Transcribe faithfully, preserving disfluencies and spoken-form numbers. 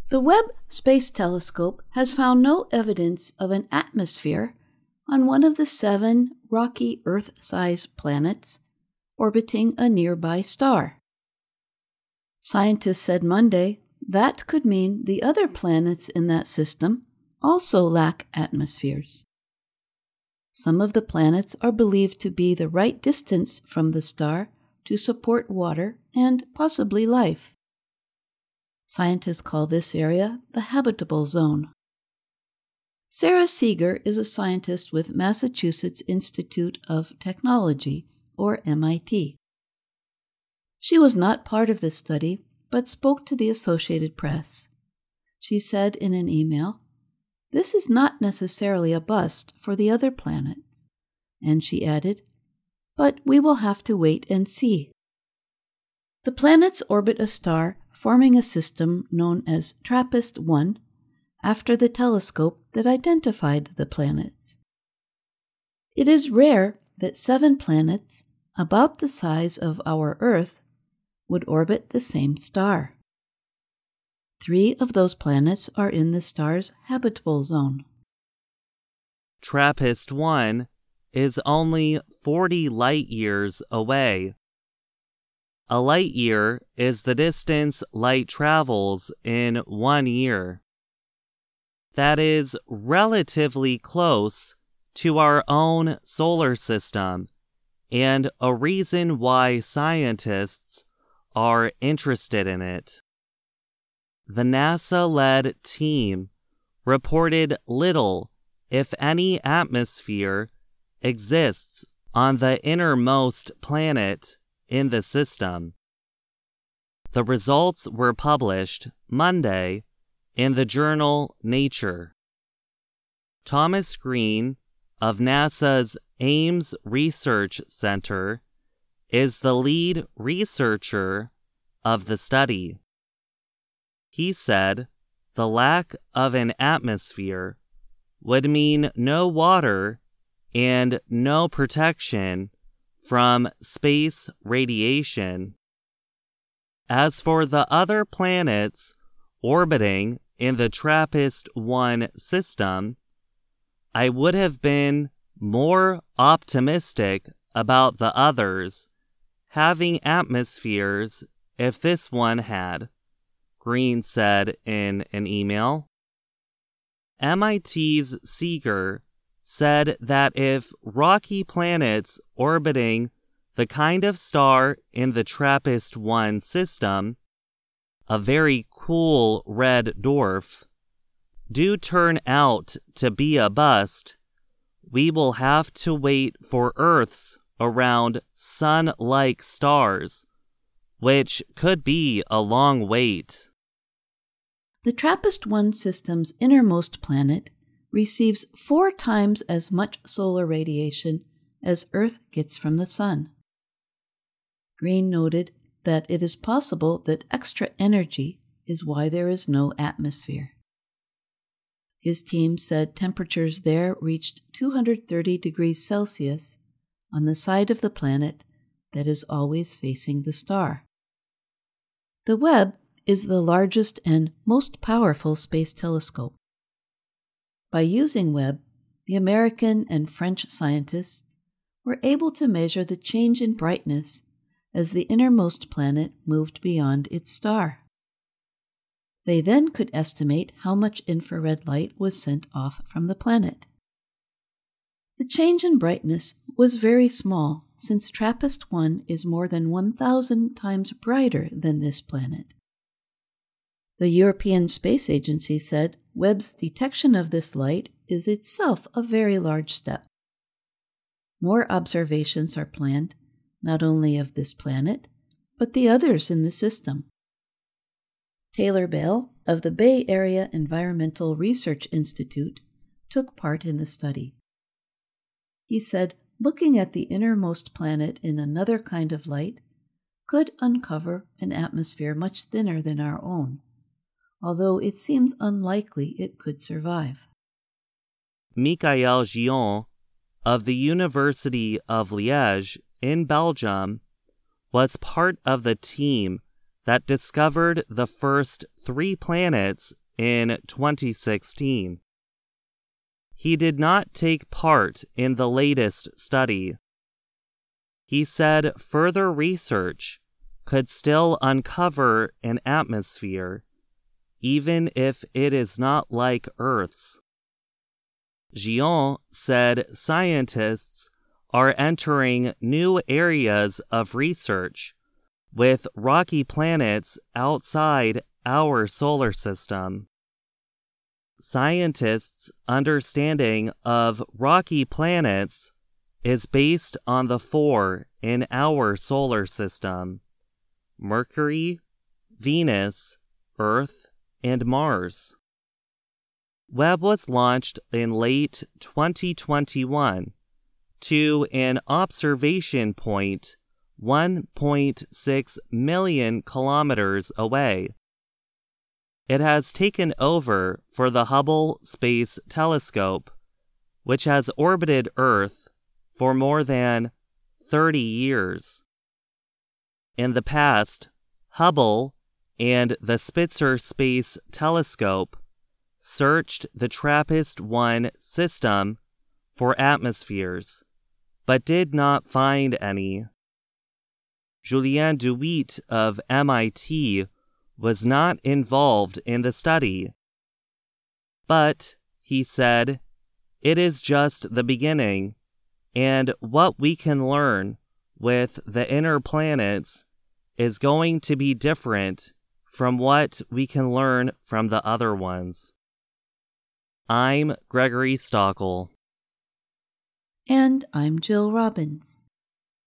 The Webb Space Telescope has found no evidence of an atmosphere on one of the seven rocky Earth-sized planets orbiting a nearby star. Scientists said Monday that could mean the other planets in that system also lack atmospheres. Some of the planets are believed to be the right distance from the star to support water and possibly life. Scientists call this area the habitable zone. Sarah Seeger is a scientist with Massachusetts Institute of Technology, or M I T. She was not part of this study, but spoke to the Associated Press. She said in an email, "This is not necessarily a bust for the other planets." And she added, "But we will have to wait and see." The planets orbit a star forming a system known as TRAPPIST one, after the telescope that identified the planets. It is rare that seven planets, about the size of our Earth, would orbit the same star. Three of those planets are in the star's habitable zone. TRAPPIST one is only forty light-years away. A light-year is the distance light travels in one year. That is relatively close to our own solar system, and a reason why scientists are interested in it. The NASA-led team reported little, if any, atmosphere exists on the innermost planet in the system. The results were published Monday in the journal Nature. Thomas Green of NASA's Ames Research Center is the lead researcher of the study. He said the lack of an atmosphere would mean no water and no protection from space radiation. As for the other planets orbiting in the TRAPPIST one system, I would have been more optimistic about the others having atmospheres if this one had, Green said in an email. M I T's Seeger said that if rocky planets orbiting the kind of star in the TRAPPIST one system, a very cool red dwarf, do turn out to be a bust, we will have to wait for Earths around sun-like stars, which could be a long wait. The TRAPPIST one system's innermost planet receives four times as much solar radiation as Earth gets from the sun. Green noted that it is possible that extra energy is why there is no atmosphere. His team said temperatures there reached two hundred thirty degrees Celsius on the side of the planet that is always facing the star. The Webb is the largest and most powerful space telescope. By using Webb, the American and French scientists were able to measure the change in brightness as the innermost planet moved beyond its star. They then could estimate how much infrared light was sent off from the planet. The change in brightness was very small, since TRAPPIST one is more than one thousand times brighter than this planet. The European Space Agency said Webb's detection of this light is itself a very large step. More observations are planned, not only of this planet, but the others in the system. Taylor Bell of the Bay Area Environmental Research Institute took part in the study. He said looking at the innermost planet in another kind of light could uncover an atmosphere much thinner than our own, although it seems unlikely it could survive. Michael Gion of the University of Liège in Belgium was part of the team that discovered the first three planets in twenty sixteen. He did not take part in the latest study. He said further research could still uncover an atmosphere, even if it is not like Earth's. Gion said scientists are entering new areas of research with rocky planets outside our solar system. Scientists' understanding of rocky planets is based on the four in our solar system: Mercury, Venus, Earth, and Mars. Webb was launched in late twenty twenty-one to an observation point one point six million kilometers away. It has taken over for the Hubble Space Telescope, which has orbited Earth for more than thirty years. In the past, Hubble and the Spitzer Space Telescope searched the TRAPPIST one system for atmospheres, but did not find any. Julien Duit of M I T was not involved in the study. But, he said, it is just the beginning, and what we can learn with the inner planets is going to be different from what we can learn from the other ones. I'm Gregory Stockel. And I'm Jill Robbins.